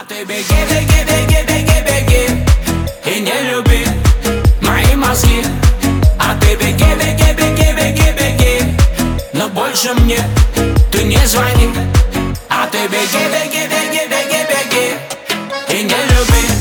А ты беги, беги, беги, беги, беги и не люби мои мозги. А ты беги, беги, беги, беги, беги, но больше мне ты не звони. А ты беги, беги, беги, беги, беги и не люби